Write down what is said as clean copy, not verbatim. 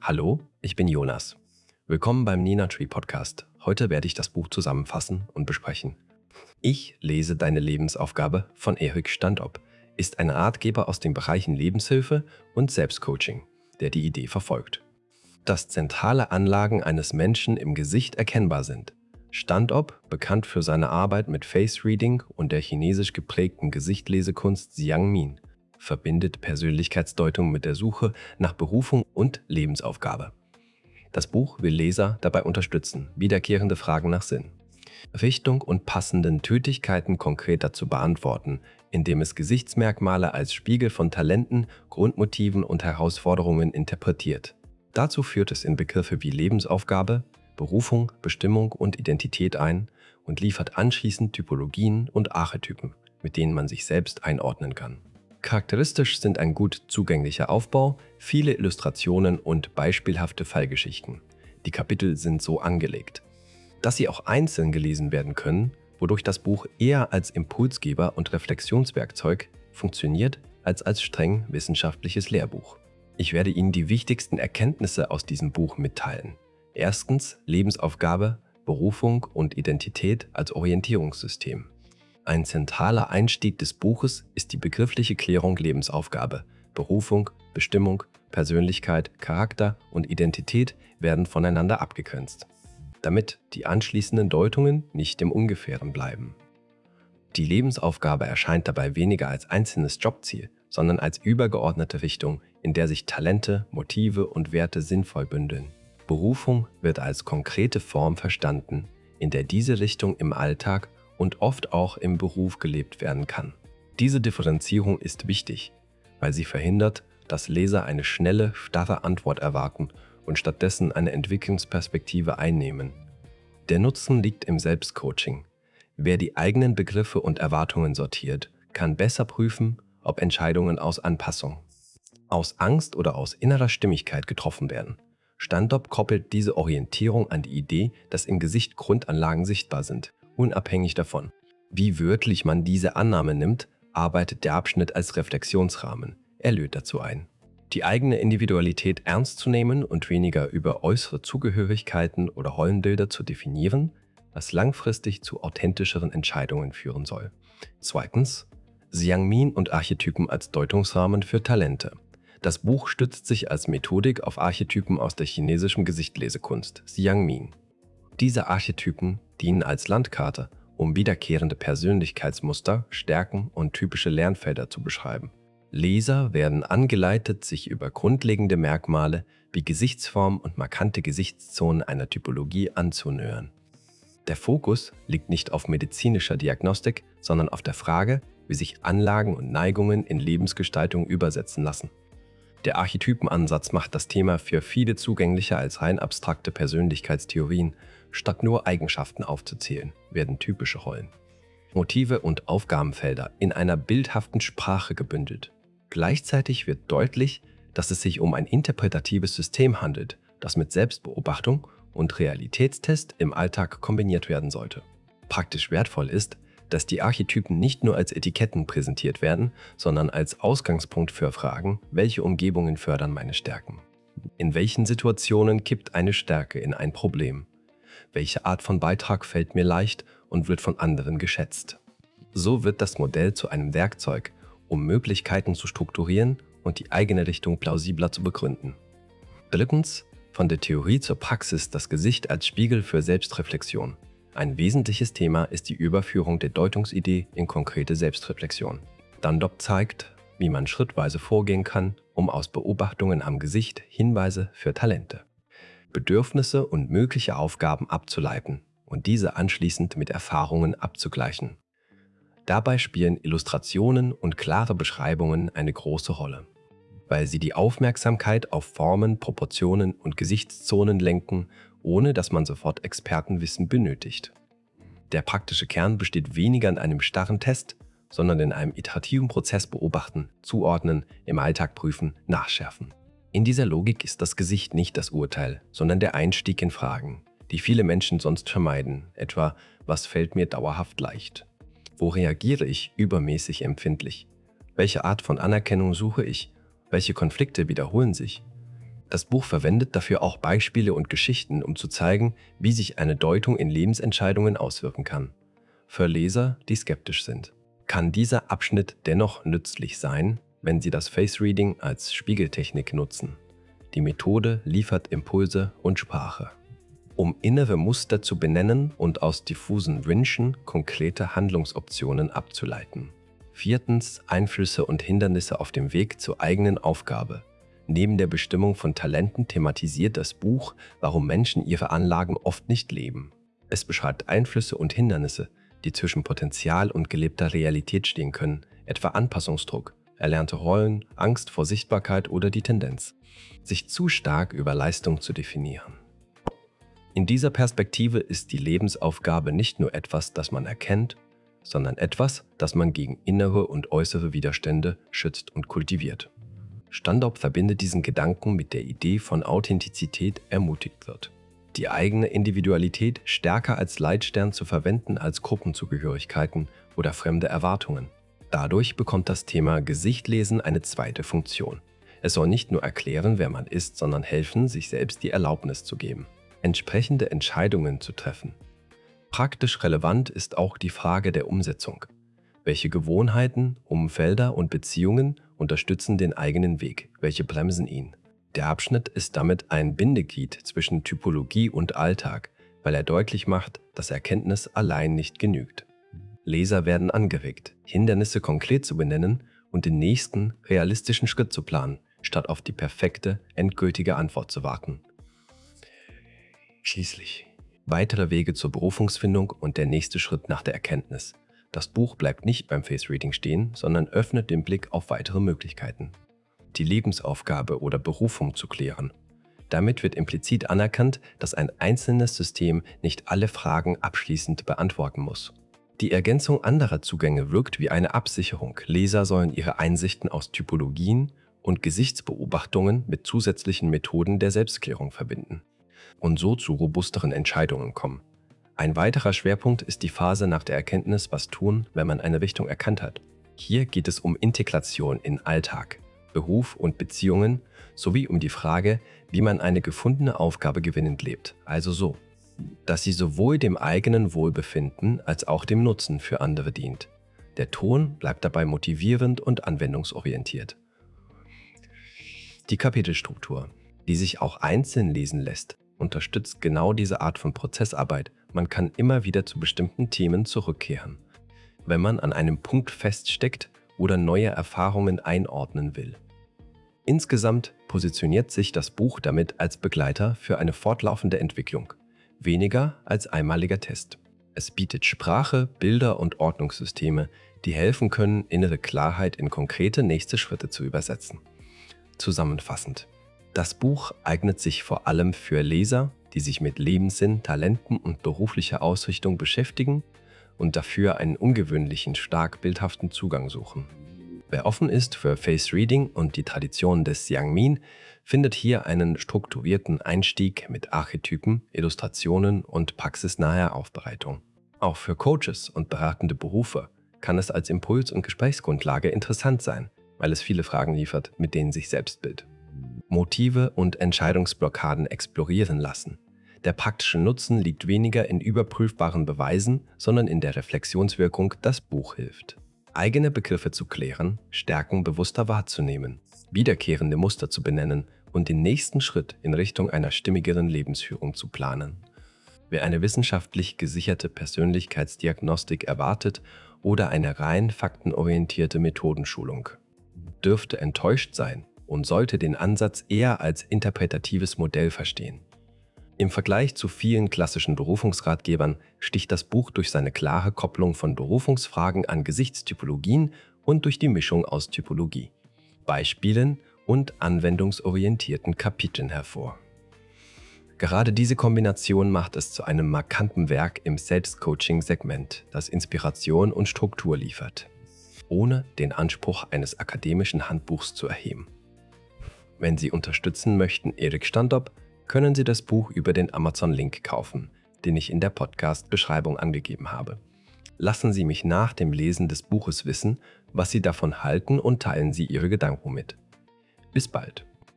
Hallo, ich bin Jonas. Willkommen beim Nina Tree Podcast. Heute werde ich das Buch zusammenfassen und besprechen. Ich lese deine Lebensaufgabe von Erik Standop, ist ein Ratgeber aus den Bereichen Lebenshilfe und Selbstcoaching, der die Idee verfolgt, dass zentrale Anlagen eines Menschen im Gesicht erkennbar sind. Standop, bekannt für seine Arbeit mit Face Reading und der chinesisch geprägten Gesichtlesekunst Xiangmin, verbindet Persönlichkeitsdeutung mit der Suche nach Berufung und Lebensaufgabe. Das Buch will Leser dabei unterstützen, wiederkehrende Fragen nach Sinn, Richtung und passenden Tätigkeiten konkreter zu beantworten, indem es Gesichtsmerkmale als Spiegel von Talenten, Grundmotiven und Herausforderungen interpretiert. Dazu führt es in Begriffe wie Lebensaufgabe, Berufung, Bestimmung und Identität ein und liefert anschließend Typologien und Archetypen, mit denen man sich selbst einordnen kann. Charakteristisch sind ein gut zugänglicher Aufbau, viele Illustrationen und beispielhafte Fallgeschichten. Die Kapitel sind so angelegt, dass sie auch einzeln gelesen werden können, wodurch das Buch eher als Impulsgeber und Reflexionswerkzeug funktioniert als streng wissenschaftliches Lehrbuch. Ich werde Ihnen die wichtigsten Erkenntnisse aus diesem Buch mitteilen. Erstens Lebensaufgabe, Berufung und Identität als Orientierungssystem. Ein zentraler Einstieg des Buches ist die begriffliche Klärung Lebensaufgabe. Berufung, Bestimmung, Persönlichkeit, Charakter und Identität werden voneinander abgegrenzt, damit die anschließenden Deutungen nicht im Ungefähren bleiben. Die Lebensaufgabe erscheint dabei weniger als einzelnes Jobziel, sondern als übergeordnete Richtung, in der sich Talente, Motive und Werte sinnvoll bündeln. Berufung wird als konkrete Form verstanden, in der diese Richtung im Alltag und oft auch im Beruf gelebt werden kann. Diese Differenzierung ist wichtig, weil sie verhindert, dass Leser eine schnelle, starre Antwort erwarten und stattdessen eine Entwicklungsperspektive einnehmen. Der Nutzen liegt im Selbstcoaching. Wer die eigenen Begriffe und Erwartungen sortiert, kann besser prüfen, ob Entscheidungen aus Anpassung, aus Angst oder aus innerer Stimmigkeit getroffen werden. Standop koppelt diese Orientierung an die Idee, dass im Gesicht Grundanlagen sichtbar sind. Unabhängig davon, wie wörtlich man diese Annahme nimmt, arbeitet der Abschnitt als Reflexionsrahmen. Er lädt dazu ein, die eigene Individualität ernst zu nehmen und weniger über äußere Zugehörigkeiten oder Rollenbilder zu definieren, was langfristig zu authentischeren Entscheidungen führen soll. Zweitens, Xiangmin und Archetypen als Deutungsrahmen für Talente. Das Buch stützt sich als Methodik auf Archetypen aus der chinesischen Gesichtlesekunst, Xiangmin. Diese Archetypen dienen als Landkarte, um wiederkehrende Persönlichkeitsmuster, Stärken und typische Lernfelder zu beschreiben. Leser werden angeleitet, sich über grundlegende Merkmale wie Gesichtsform und markante Gesichtszonen einer Typologie anzunähern. Der Fokus liegt nicht auf medizinischer Diagnostik, sondern auf der Frage, wie sich Anlagen und Neigungen in Lebensgestaltung übersetzen lassen. Der Archetypenansatz macht das Thema für viele zugänglicher als rein abstrakte Persönlichkeitstheorien. Statt nur Eigenschaften aufzuzählen, werden typische Rollen, Motive und Aufgabenfelder in einer bildhaften Sprache gebündelt. Gleichzeitig wird deutlich, dass es sich um ein interpretatives System handelt, das mit Selbstbeobachtung und Realitätstest im Alltag kombiniert werden sollte. Praktisch wertvoll ist, dass die Archetypen nicht nur als Etiketten präsentiert werden, sondern als Ausgangspunkt für Fragen, welche Umgebungen fördern meine Stärken? In welchen Situationen kippt eine Stärke in ein Problem? Welche Art von Beitrag fällt mir leicht und wird von anderen geschätzt? So wird das Modell zu einem Werkzeug, um Möglichkeiten zu strukturieren und die eigene Richtung plausibler zu begründen. Drittens, von der Theorie zur Praxis das Gesicht als Spiegel für Selbstreflexion. Ein wesentliches Thema ist die Überführung der Deutungsidee in konkrete Selbstreflexion. Standop zeigt, wie man schrittweise vorgehen kann, um aus Beobachtungen am Gesicht Hinweise für Talente, Bedürfnisse und mögliche Aufgaben abzuleiten und diese anschließend mit Erfahrungen abzugleichen. Dabei spielen Illustrationen und klare Beschreibungen eine große Rolle, weil sie die Aufmerksamkeit auf Formen, Proportionen und Gesichtszonen lenken, ohne dass man sofort Expertenwissen benötigt. Der praktische Kern besteht weniger in einem starren Test, sondern in einem iterativen Prozess beobachten, zuordnen, im Alltag prüfen, nachschärfen. In dieser Logik ist das Gesicht nicht das Urteil, sondern der Einstieg in Fragen, die viele Menschen sonst vermeiden, etwa, was fällt mir dauerhaft leicht? Wo reagiere ich übermäßig empfindlich? Welche Art von Anerkennung suche ich? Welche Konflikte wiederholen sich? Das Buch verwendet dafür auch Beispiele und Geschichten, um zu zeigen, wie sich eine Deutung in Lebensentscheidungen auswirken kann. Für Leser, die skeptisch sind, kann dieser Abschnitt dennoch nützlich sein, wenn Sie das Face Reading als Spiegeltechnik nutzen. Die Methode liefert Impulse und Sprache, um innere Muster zu benennen und aus diffusen Wünschen konkrete Handlungsoptionen abzuleiten. 4. Einflüsse und Hindernisse auf dem Weg zur eigenen Aufgabe. Neben der Bestimmung von Talenten thematisiert das Buch, warum Menschen ihre Anlagen oft nicht leben. Es beschreibt Einflüsse und Hindernisse, die zwischen Potenzial und gelebter Realität stehen können, etwa Anpassungsdruck, erlernte Rollen, Angst vor Sichtbarkeit oder die Tendenz, sich zu stark über Leistung zu definieren. In dieser Perspektive ist die Lebensaufgabe nicht nur etwas, das man erkennt, sondern etwas, das man gegen innere und äußere Widerstände schützt und kultiviert. Standop verbindet diesen Gedanken mit der Idee von Authentizität ermutigt wird, die eigene Individualität stärker als Leitstern zu verwenden als Gruppenzugehörigkeiten oder fremde Erwartungen. Dadurch bekommt das Thema Gesichtlesen eine zweite Funktion. Es soll nicht nur erklären, wer man ist, sondern helfen, sich selbst die Erlaubnis zu geben, entsprechende Entscheidungen zu treffen. Praktisch relevant ist auch die Frage der Umsetzung. Welche Gewohnheiten, Umfelder und Beziehungen unterstützen den eigenen Weg? Welche bremsen ihn? Der Abschnitt ist damit ein Bindeglied zwischen Typologie und Alltag, weil er deutlich macht, dass Erkenntnis allein nicht genügt. Leser werden angeregt, Hindernisse konkret zu benennen und den nächsten, realistischen Schritt zu planen, statt auf die perfekte, endgültige Antwort zu warten. Schließlich weitere Wege zur Berufungsfindung und der nächste Schritt nach der Erkenntnis. Das Buch bleibt nicht beim Face Reading stehen, sondern öffnet den Blick auf weitere Möglichkeiten. Die Lebensaufgabe oder Berufung zu klären. Damit wird implizit anerkannt, dass ein einzelnes System nicht alle Fragen abschließend beantworten muss. Die Ergänzung anderer Zugänge wirkt wie eine Absicherung. Leser sollen ihre Einsichten aus Typologien und Gesichtsbeobachtungen mit zusätzlichen Methoden der Selbstklärung verbinden und so zu robusteren Entscheidungen kommen. Ein weiterer Schwerpunkt ist die Phase nach der Erkenntnis, was tun, wenn man eine Richtung erkannt hat. Hier geht es um Integration in Alltag, Beruf und Beziehungen sowie um die Frage, wie man eine gefundene Aufgabe gewinnend lebt, also so, dass sie sowohl dem eigenen Wohlbefinden als auch dem Nutzen für andere dient. Der Ton bleibt dabei motivierend und anwendungsorientiert. Die Kapitelstruktur, die sich auch einzeln lesen lässt, unterstützt genau diese Art von Prozessarbeit. Man kann immer wieder zu bestimmten Themen zurückkehren, wenn man an einem Punkt feststeckt oder neue Erfahrungen einordnen will. Insgesamt positioniert sich das Buch damit als Begleiter für eine fortlaufende Entwicklung, weniger als einmaliger Test. Es bietet Sprache, Bilder und Ordnungssysteme, die helfen können, innere Klarheit in konkrete nächste Schritte zu übersetzen. Zusammenfassend: Das Buch eignet sich vor allem für Leser, die sich mit Lebenssinn, Talenten und beruflicher Ausrichtung beschäftigen und dafür einen ungewöhnlichen, stark bildhaften Zugang suchen. Wer offen ist für Face Reading und die Tradition des Xiangmin, findet hier einen strukturierten Einstieg mit Archetypen, Illustrationen und praxisnaher Aufbereitung. Auch für Coaches und beratende Berufe kann es als Impuls- und Gesprächsgrundlage interessant sein, weil es viele Fragen liefert, mit denen sich Selbstbild, Motive und Entscheidungsblockaden explorieren lassen. Der praktische Nutzen liegt weniger in überprüfbaren Beweisen, sondern in der Reflexionswirkung, das Buch hilft, eigene Begriffe zu klären, Stärken bewusster wahrzunehmen, wiederkehrende Muster zu benennen und den nächsten Schritt in Richtung einer stimmigeren Lebensführung zu planen. Wer eine wissenschaftlich gesicherte Persönlichkeitsdiagnostik erwartet oder eine rein faktenorientierte Methodenschulung, dürfte enttäuscht sein und sollte den Ansatz eher als interpretatives Modell verstehen. Im Vergleich zu vielen klassischen Berufungsratgebern sticht das Buch durch seine klare Kopplung von Berufungsfragen an Gesichtstypologien und durch die Mischung aus Typologie, Beispielen und anwendungsorientierten Kapiteln hervor. Gerade diese Kombination macht es zu einem markanten Werk im Selbstcoaching-Segment, das Inspiration und Struktur liefert, ohne den Anspruch eines akademischen Handbuchs zu erheben. Wenn Sie unterstützen möchten Erik Standop, können Sie das Buch über den Amazon-Link kaufen, den ich in der Podcast-Beschreibung angegeben habe. Lassen Sie mich nach dem Lesen des Buches wissen, was Sie davon halten und teilen Sie Ihre Gedanken mit. Bis bald!